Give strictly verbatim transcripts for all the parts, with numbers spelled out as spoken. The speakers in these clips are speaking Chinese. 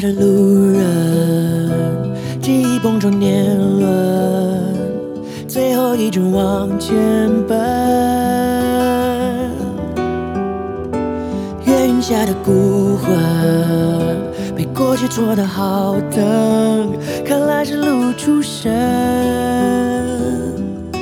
的路人，记忆蹦成年轮，最后一直往前奔。月云下的孤魂，被过去戳得好疼，看来是路出神。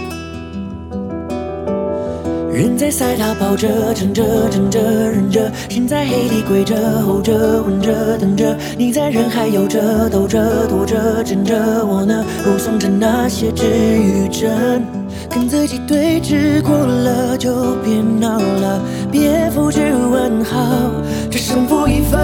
人在赛道跑着，撑着，撑着，忍着，心在黑里跪着，吼着，混着，等着。你在人海游着，抖着，躲着，挣着，我呢，目送着那些止与真，跟自己对峙过了就别闹了，别复制问号，这胜负已分。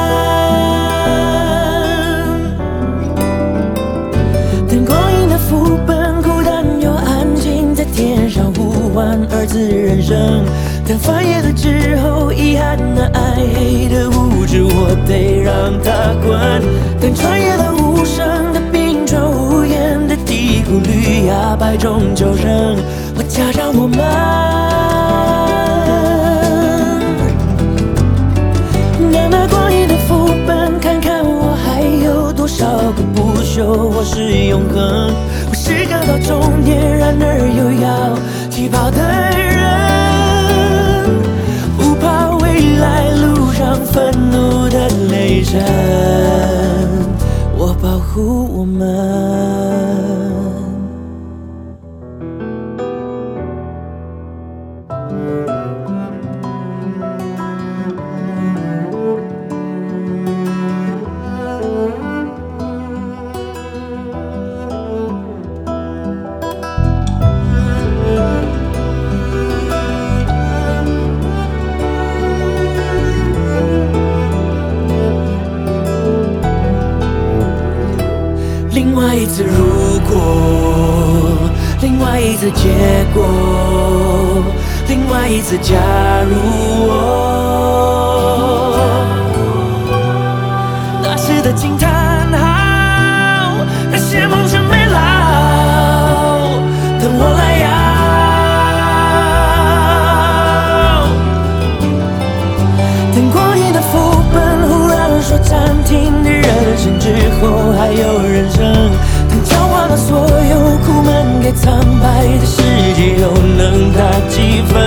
等光阴的副本，孤单又安静，在天上呼唤二次人生。等翻页了之后，遗憾的爱，黑的无知，我得让它滚。等穿越了无声的冰川，无言的低谷，绿芽百种纠正，我加上我们。拿那光阴的副本，看看我还有多少个不朽或是永恒。我是个到终点，然而又要起跑的人，不怕未来路上愤怒的雷声，我保护我们。另外一次如果，另外一次结果，另外一次假如我，那时的惊叹号，那些梦想没老，等我来要。等光阴的副本忽然说暂停的人生之后还有人生，等交换了所有苦闷给苍白的世界，又能打几分？